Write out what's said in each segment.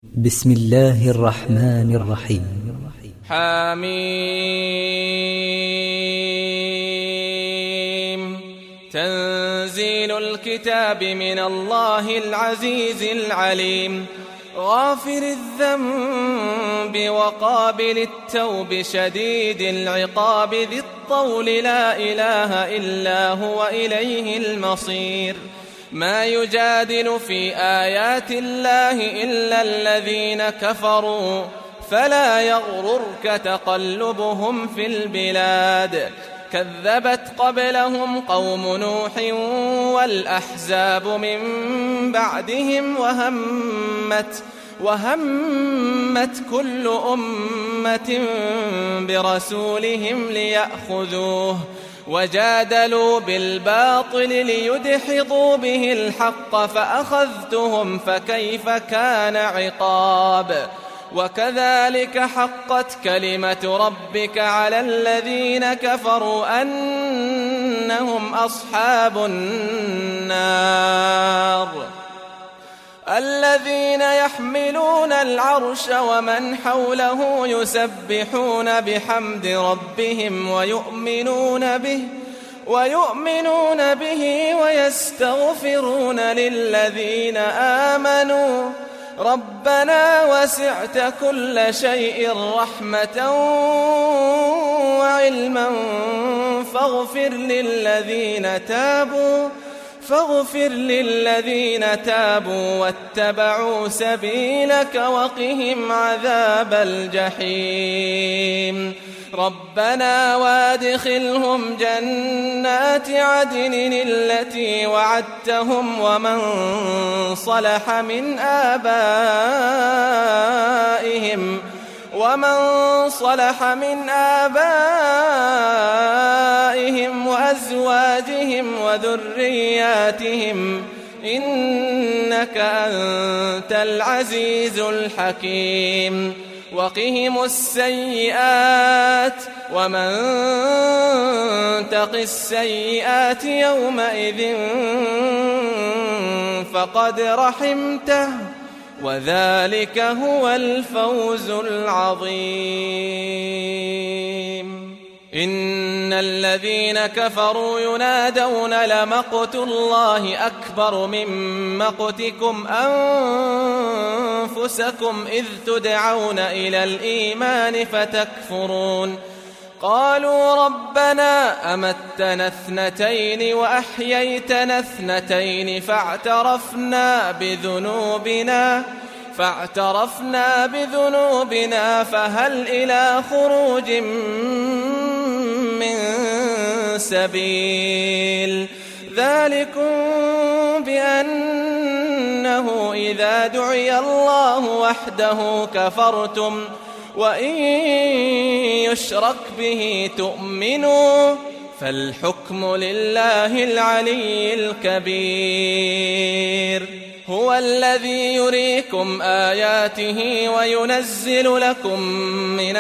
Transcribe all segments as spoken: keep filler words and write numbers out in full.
بسم الله الرحمن الرحيم. حميم. تنزيل الكتاب من الله العزيز العليم، غافر الذنب وقابل التوب شديد العقاب ذي الطول لا إله إلا هو إليه المصير. ما يجادل في آيات الله إلا الذين كفروا، فلا يغررك تقلبهم في البلاد. كذبت قبلهم قوم نوح والأحزاب من بعدهم وهمت وهمت كل أمة برسولهم ليأخذوه، وجادلوا بالباطل ليدحضوا به الحق فأخذتهم فكيف كان عقاب. وكذلك حقت كلمة ربك على الذين كفروا أنهم أصحاب النار. الذين يحملون العرش ومن حوله يسبحون بحمد ربهم ويؤمنون به ويؤمنون به ويستغفرون للذين آمنوا ربنا وسعت كل شيء رحمة وعلما فاغفر للذين تابوا فاغفر للذين تابوا واتبعوا سبيلك وقهم عذاب الجحيم. ربنا وادخلهم جنات عدن التي وعدتهم ومن صلح من آبائهم ومن صلح من آبائهم وأزواجهم وذرياتهم إنك أنت العزيز الحكيم. وقهم السيئات ومن تق السيئات يومئذ فقد رحمته وذلك هو الفوز العظيم. إن الذين كفروا ينادون لمقت الله أكبر من مقتكم أنفسكم إذ تدعون إلى الإيمان فتكفرون. قالوا ربنا أمتنا اثنتين وأحييتنا اثنتين فاعترفنا بذنوبنا فاعترفنا بذنوبنا فهل إلى خروج من سبيل. ذلكم بأنه إذا دعي الله وحده كفرتم وإن يشرك به تؤمنوا فالحكم لله العلي الكبير. هو الذي يريكم آياته وينزل لكم من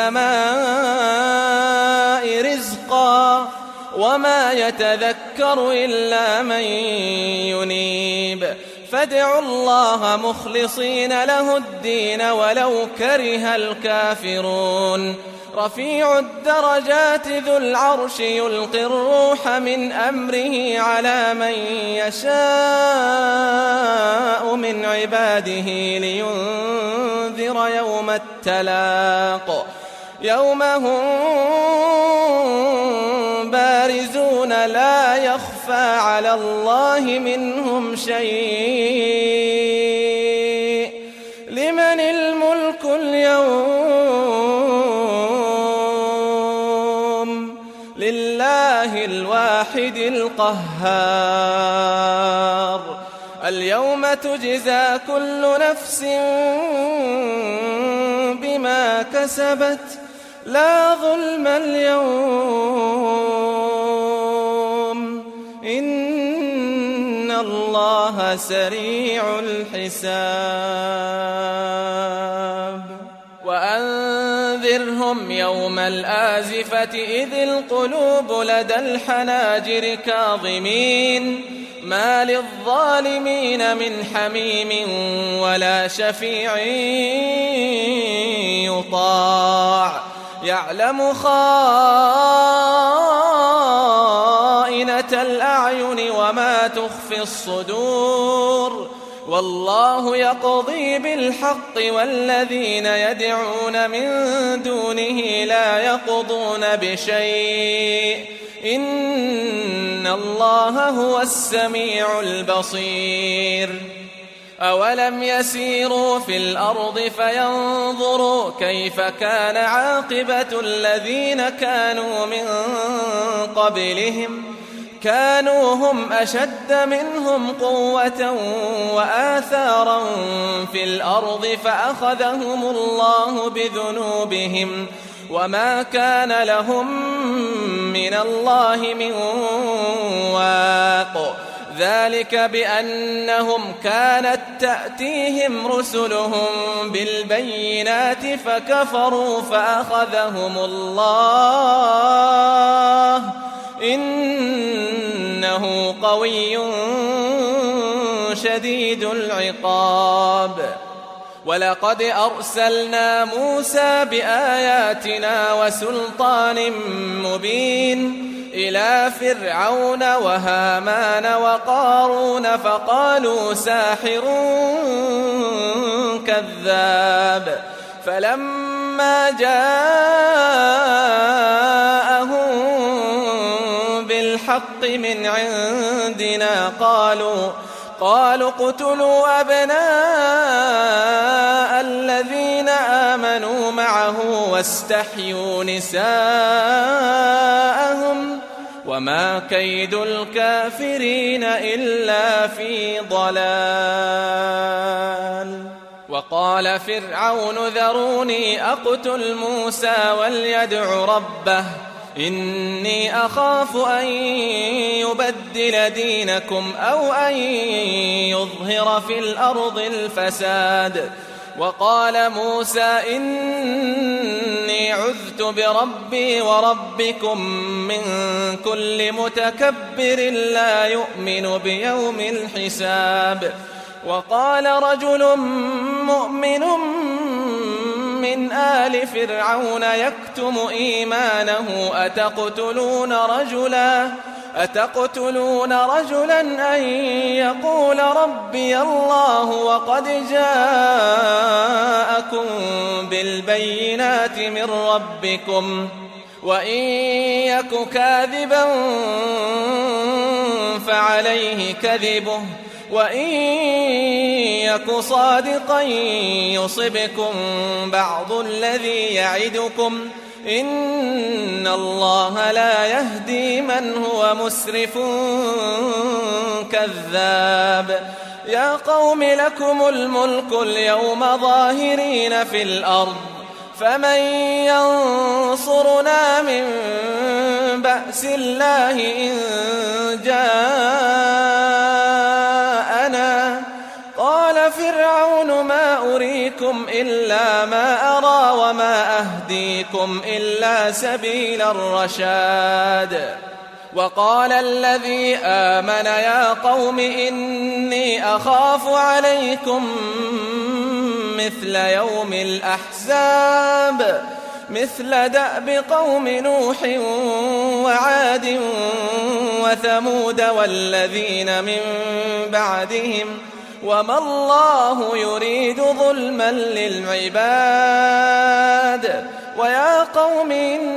السماء رزقا وما يتذكر إلا من ينيب. فادعوا الله مخلصين له الدين ولو كره الكافرون. رفيع الدرجات ذو العرش يلقي الروح من أمره على من يشاء من عباده لينذر يوم التلاق يوم هم بارزون لا يخفى على الله منهم شيء. لمن الملك اليوم لله الواحد القهار. اليوم تجزى كل نفس بما كسبت لا ظلم اليوم إن الله سريع الحساب. وأنذرهم يوم الآزفة إذ القلوب لدى الحناجر كاظمين ما للظالمين من حميم ولا شفيع يطاع يعلم خائنة الأعين وما تخفي الصدور والله يقضي بالحق والذين يدعون من دونه لا يقضون بشيء إن الله هو السميع البصير أولم يسيروا في الأرض فينظروا كيف كان عاقبة الذين كانوا من قبلهم كانوا هم أشد منهم قوة وآثارا في الأرض فأخذهم الله بذنوبهم وما كان لهم من الله من واق ذلك بأنهم كانت تأتيهم رسلهم بالبينات فكفروا فأخذهم الله إنه قوي شديد العقاب ولقد أرسلنا موسى بآياتنا وسلطان مبين إلى فرعون وهامان وقارون فقالوا ساحر كذاب فلما جاءهم بالحق من عندنا قالوا قالوا اقتلوا أبناء الذين آمنوا معه واستحيوا نساءهم وما كيد الكافرين إلا في ضلال وقال فرعون ذروني أقتل موسى وليدع ربه إني أخاف أن يبدل دينكم أو أن يظهر في الأرض الفساد وقال موسى إني عذت بربي وربكم من كل متكبر لا يؤمن بيوم الحساب وقال رجل مؤمن من آل فرعون يكتم إيمانه أتقتلون رجلا أتقتلون رجلا أن يقول ربي الله وقد جاءكم بالبينات من ربكم وإن يك كاذبا فعليه كذبه وإن يك صادقا يصبكم بعض الذي يعدكم إن الله لا يهدي من هو مسرف كذاب يا قوم لكم الملك اليوم ظاهرين في الأرض فمن ينصرنا من بأس الله إن جاءنا قال فرعون ما أريكم إلا ما أرى وما أهديكم إلا سبيل الرشاد وقال الذي آمن يا قوم إني أخاف عليكم مثل يوم الأحزاب مثل دأب قوم نوح وعاد وثمود والذين من بعدهم وما الله يريد ظلما للعباد ويا قوم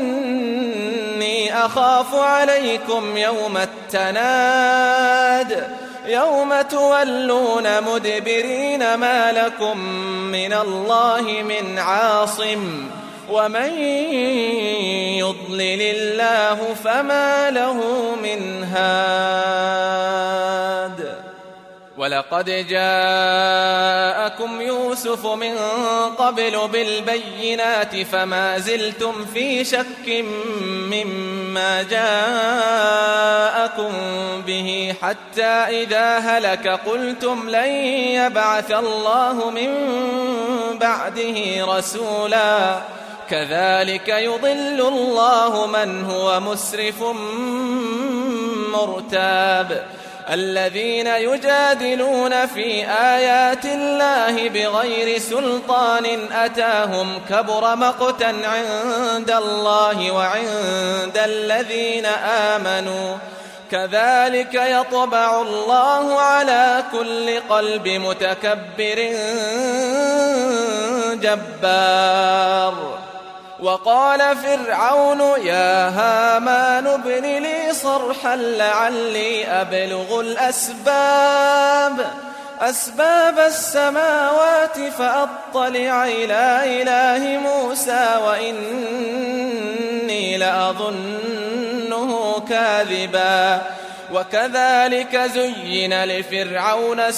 إني أخاف عليكم يوم التناد يوم تولون مدبرين ما لكم من الله من عاصم ومن يضلل الله فما له من هاد ولقد جاءكم يوسف من قبل بالبينات فما زلتم في شك مما جاءكم به حتى إذا هلك قلتم لن يبعث الله من بعده رسولا كذلك يضل الله من هو مسرف مرتاب الذين يجادلون في آيات الله بغير سلطان أتاهم كبر مقتا عند الله وعند الذين آمنوا كذلك يطبع الله على كل قلب متكبر جبار. وقال فرعون يا هامان ابن لي صرحا لعلي أبلغ الأسباب أسباب السماوات فأطلع إلى إله موسى وإني لأظنه كاذبا. وكذلك زين لفرعون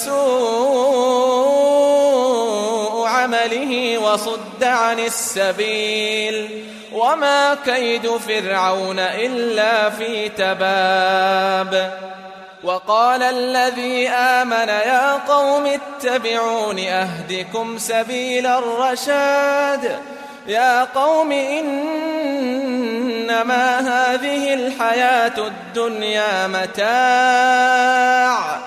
سوء عمله وصد عن السبيل وما كيد فرعون إلا في تباب. وقال الذي آمن يا قوم اتبعون أهدكم سبيل الرشاد. يا قوم إنما هذه الحياة الدنيا متاع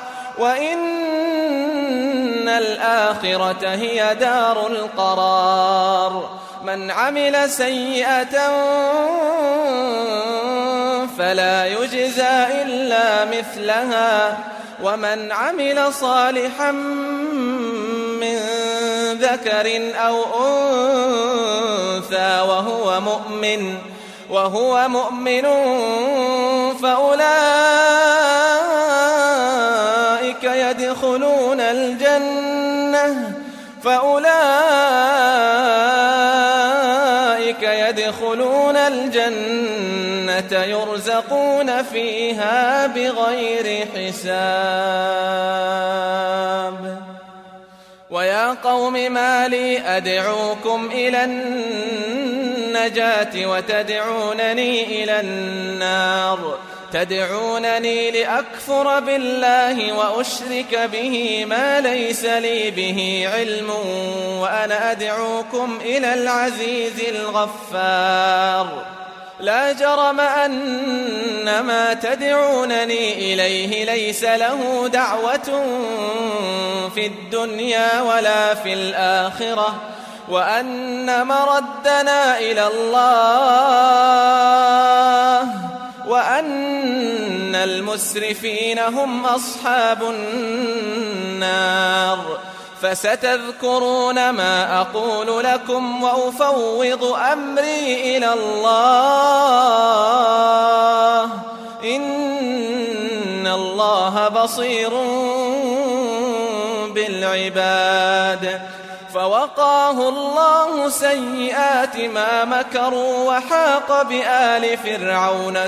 وإن الآخرة هي دار القرار. من عمل سيئة فلا يجزى إلا مثلها ومن عمل صالحا من ذكر أو أنثى وهو مؤمن وهو مؤمن فأولئك يدخلون الجنة فأولئك يدخلون الجنة يرزقون فيها بغير حساب. ويا قوم ما لي أدعوكم إلى النجاة وتدعونني إلى النار تدعونني لأكفر بالله وأشرك به ما ليس لي به علم وأنا أدعوكم إلى العزيز الغفار. لا جرم أن ما تدعونني إليه ليس له دعوة في الدنيا ولا في الآخرة وأن مردنا إلى الله وأن المسرفين هم أصحاب النار. فستذكرون ما أقول لكم وأفوض أمري إلى الله إن الله بصير بالعباد. فوقاه الله سيئات ما مكروا وحاق بآل فرعون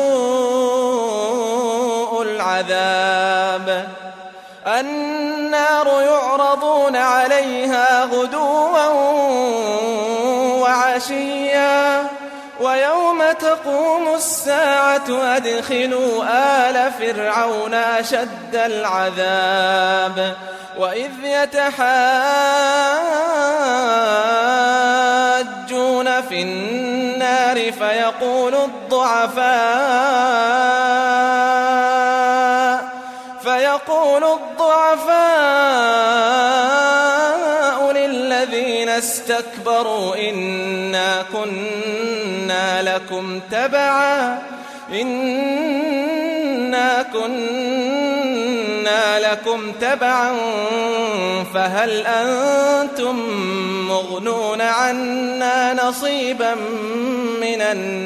سوء العذاب. النار يعرضون عليها غدوا وعشيا ويوم تقوم الساعة أدخلوا آل فرعون أشد العذاب. وإذ يتحاجون في النار فيقول الضعفاء فيقول الضعفاء للذين استكبروا إنا كنا لكم تبعا إنا كنا لكم تبعا فهل أنتم مغنون عنا نصيبا من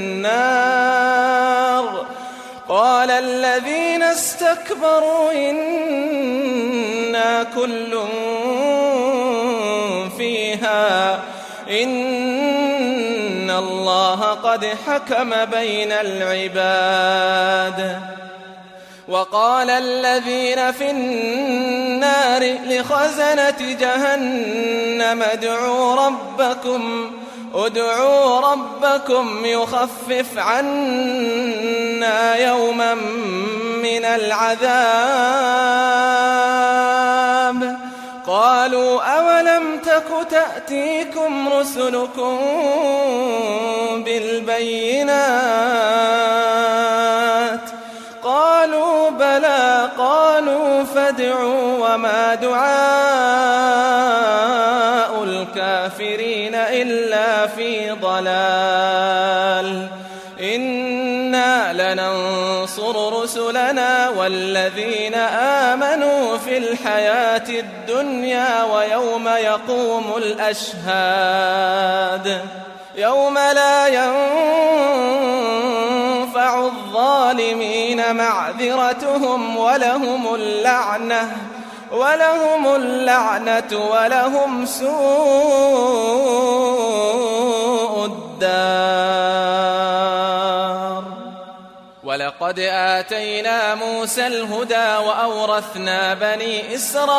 النار. قال الذين استكبروا إنا كل فيها إن الله قد حكم بين العباد. وقال الذين في النار لخزنة جهنم ادعوا ربكم ادعوا ربكم يخفف عنا يوما من العذاب. قالوا أولم تك تأتيكم رسلكم بالبينات قالوا بلى قالوا فادعوا وما دعاء الكافرين إلا في ضلال إنا لننصر رسلنا والذين آمنوا في الحياة الدنيا ويوم يقوم الأشهاد يوم لا ينفع الظالمين معذرتهم ولهم اللعنة ولهم اللعنة ولهم سوء الدار. ولقد آتينا موسى الهدى وأورثنا بني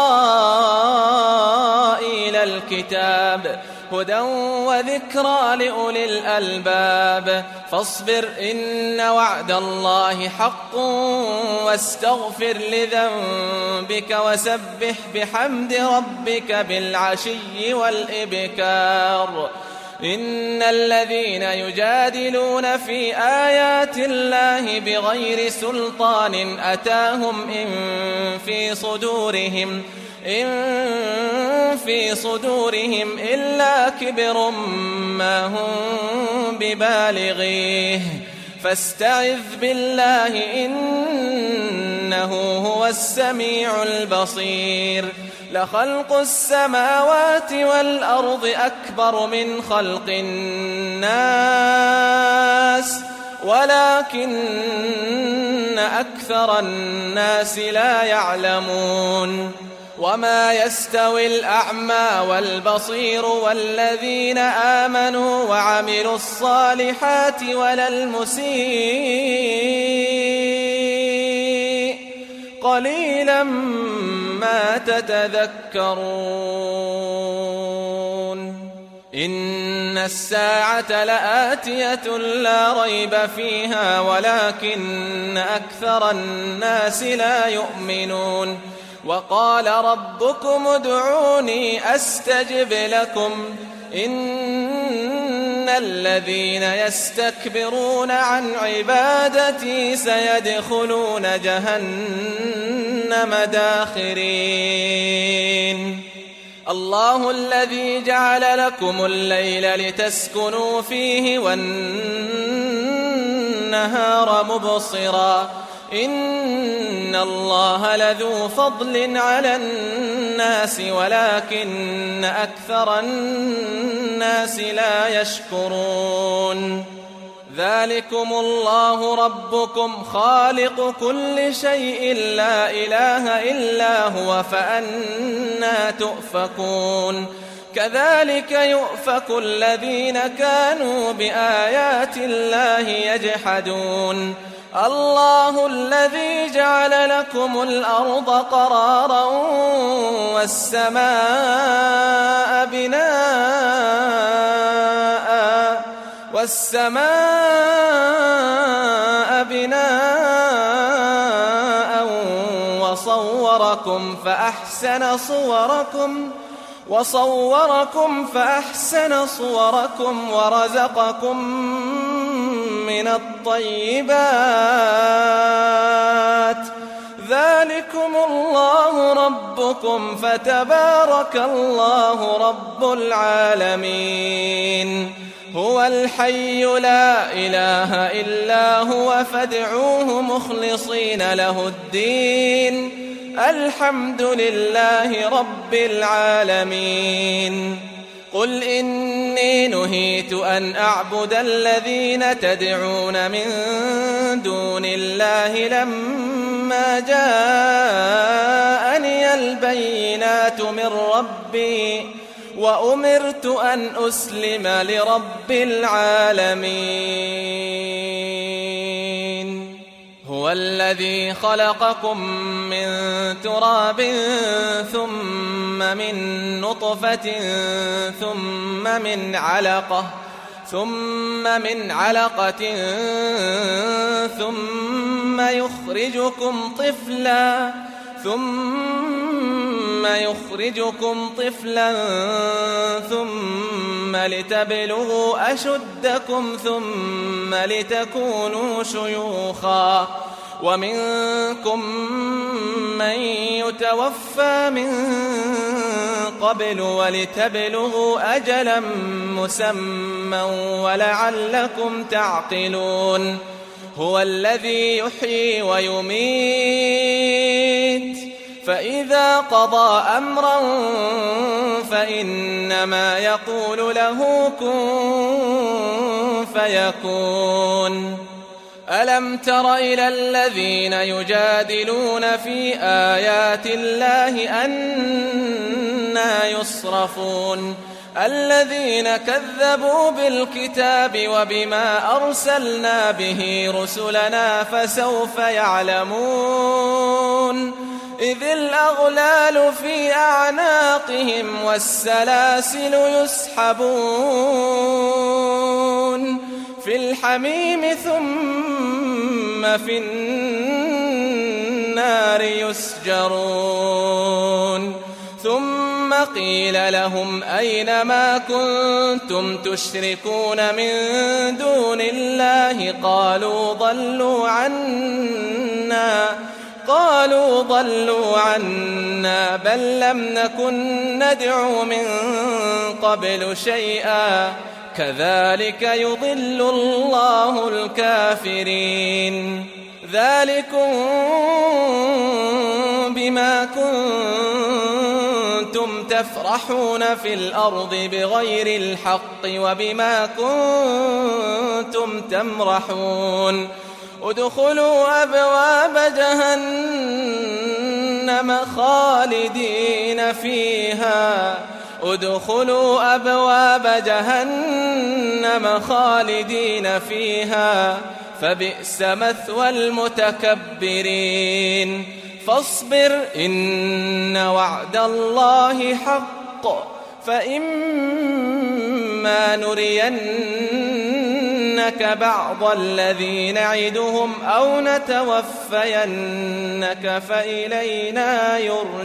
إسرائيل الكتاب هدى وذكرى لأولي الألباب فاصبر إن وعد الله حق واستغفر لذنبك وسبح بحمد ربك بالعشي والإبكار إن الذين يجادلون في آيات الله بغير سلطان أتاهم إن في صدورهم إن في صدورهم إلا كبر ما هم ببالغيه فاستعذ بالله إنه هو السميع البصير. لخلق السماوات والأرض أكبر من خلق الناس ولكن أكثر الناس لا يعلمون. وما يستوي الأعمى والبصير والذين آمنوا وعملوا الصالحات ولا المسيء قليلا ما تتذكرون. إن الساعة لآتية لا ريب فيها ولكن أكثر الناس لا يؤمنون. وقال ربكم ادعوني أستجب لكم إن الذين يستكبرون عن عبادتي سيدخلون جهنم داخرين. الله الذي جعل لكم الليل لتسكنوا فيه والنهار مبصرا إن الله لذو فضل على الناس ولكن أكثر الناس لا يشكرون. ذلكم الله ربكم خالق كل شيء لا إله إلا هو فأنى تؤفكون. كذلك يؤفك الذين كانوا بآيات الله يجحدون. الله الذي جعل لكم الأرض قرارا والسماء بناء والسماء بناء وصوركم فأحسن صوركم وصوركم فأحسن صوركم ورزقكم من الطيبات ذلكم الله ربكم فتبارك الله رب العالمين. هو الحي لا إله إلا هو فادعوه مخلصين له الدين الحمد لله رب العالمين. قل إني نهيت أن أعبد الذين تدعون من دون الله لما جاءني البينات من ربي وأمرت أن أسلم لرب العالمين. هو الذي خلقكم من تراب ثم من نطفة ثم من علقة ثم من علقة ثم يخرجكم طفلا ثم يخرجكم طفلا ثم لتبلغوا أشدكم ثم لتكونوا شيوخا ومنكم من يتوفى من قبل ولتبلغوا أجلا مسمى ولعلكم تعقلون هو الذي يحيي ويميت فإذا قضى أمرا فإنما يقول له كن فيكون ألم تر إلى الذين يجادلون في آيات الله أنى يصرفون الذين كذبوا بالكتاب وبما أرسلنا به رسلنا فسوف يعلمون إذ الأغلال في أعناقهم والسلاسل يسحبون في الحميم ثم في النار يسجرون ثم قيل لهم أين ما كنتم تشركون من دون الله قالوا ضلوا عنا قالوا ضلوا عنا بل لم نكن ندعو من قبل شيئا كذلك يضل الله الكافرين ذلكم بما كنتم تفرحون في الأرض بغير الحق وبما كنتم تمرحون ادخلوا أبواب جهنم خالدين فيها ادخلوا أبواب جهنم خالدين فيها فبئس مثوى المتكبرين فاصبر إن وعد الله حق فإما نرينك بعض الذي نعدهم أو نتوفينك فإلينا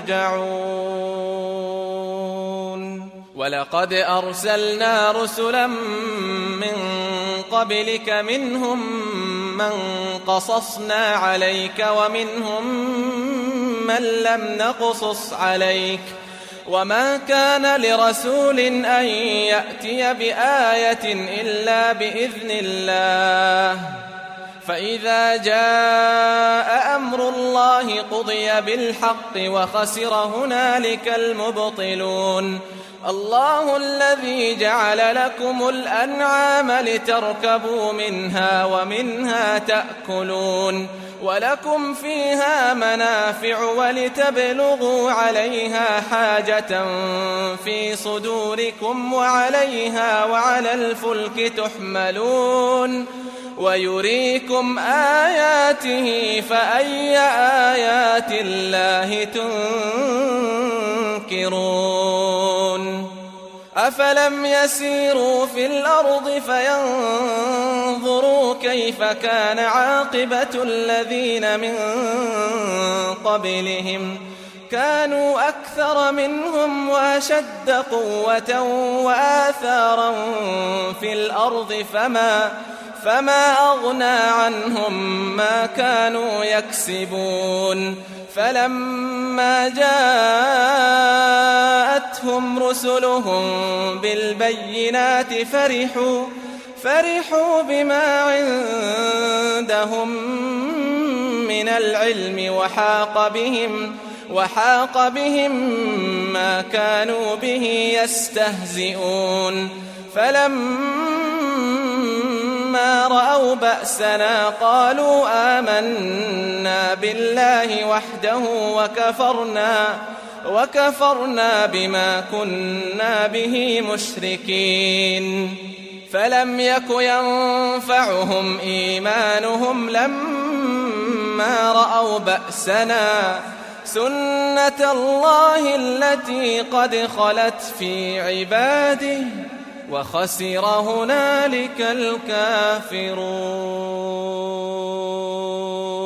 يرجعون ولقد أرسلنا رسلا من قبلك منهم من قصصنا عليك ومنهم من لم نقصص عليك وما كان لرسول أن يأتي بآية إلا بإذن الله فإذا جاء أمر الله قضي بالحق وخسر هنالك المبطلون الله الذي جعل لكم الأنعام لتركبوا منها ومنها تأكلون ولكم فيها منافع ولتبلغوا عليها حاجة في صدوركم وعليها وعلى الفلك تحملون ويريكم آياته فأي آيات الله تنكرون أفلم يسيروا في الأرض فينظروا كيف كان عاقبة الذين من قبلهم كانوا أكثر منهم وأشد قوة وآثارا في الأرض فما فما أغنى عنهم ما كانوا يكسبون فلما جاءتهم رسلهم بالبينات فرحوا فرحوا بما عندهم من العلم وحاق بهم وحاق بهم ما كانوا به يستهزئون فلما رأوا بأسنا قالوا آمنا بالله وحده وكفرنا وكفرنا بما كنا به مشركين فلم يك ينفعهم إيمانهم لما رأوا بأسنا سنة الله التي قد خلت في عباده وخسر هنالك الكافرون.